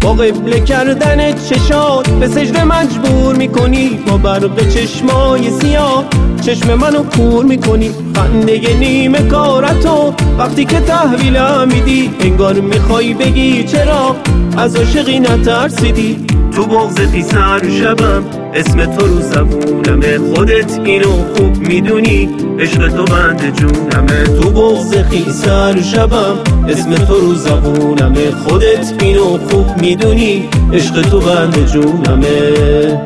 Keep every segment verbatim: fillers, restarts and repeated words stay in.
با قبله کردن چشات به سجده مجبور میکنی، با برق چشمای سیاه چشم منو کور میکنی. خنده نیمه کارتو وقتی که تحویلم میدی، انگار میخوای بگی چرا از عاشقی نترسیدی. تو بغض سر شبم اسم تو رو زبونمه، خودت اینو خوب میدونی عشق تو بند جونمه. تو بغض سر شبم اسم تو رو زبونمه، خودت اینو خوب میدونی عشق تو بند جونمه.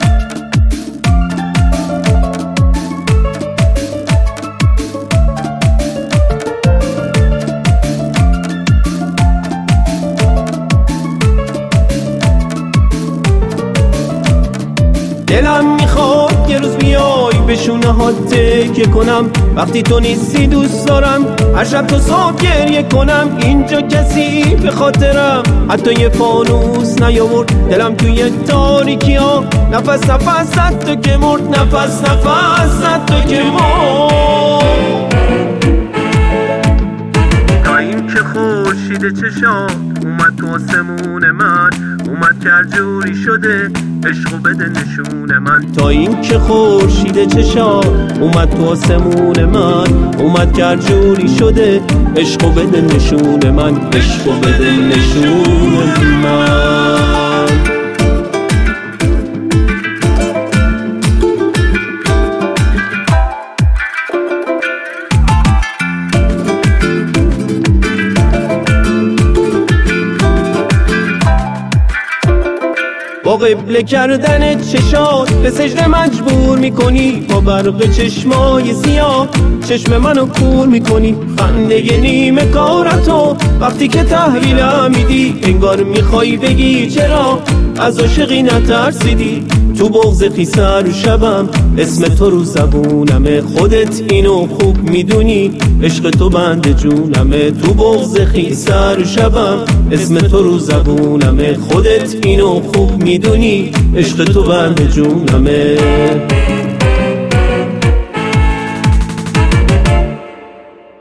دلم میخواد یه روز بیای به شونه ها تکیه کنم، وقتی تو نیستی دوست دارم هر شب تو صبح گریه کنم. اینجا کسی به خاطرم حتی یه فانوس نیاورد، دلم توی تاریکی ها نفس نفس زد تو که مرد، نفس نفس زد تو که مرد. تا این که خورشید چشات اومد تو آسمون من، اومد کرد جوری شده عشقو بده نشون من. تا این که خورشید چشات اومد تو آسمون من، اومد کرد جوری شده عشقو بده نشون من، عشقو بده نشون من. با قبله کردن چشات به سجده مجبور میکنی، با برق چشمای سیاه چشم منو کور میکنی. خنده نیمه کارتو وقتی که تحویلم میدی، انگار میخوای بگی چرا از عاشقی نترسیدی. تو بغض سر شبم اسم تو رو زبونمه، خودت اینو خوب میدونی عشق تو بند جونمه. تو بغض سر شبم اسم تو رو زبونمه، خودت اینو خوب میدونی عشق تو بند جونمه.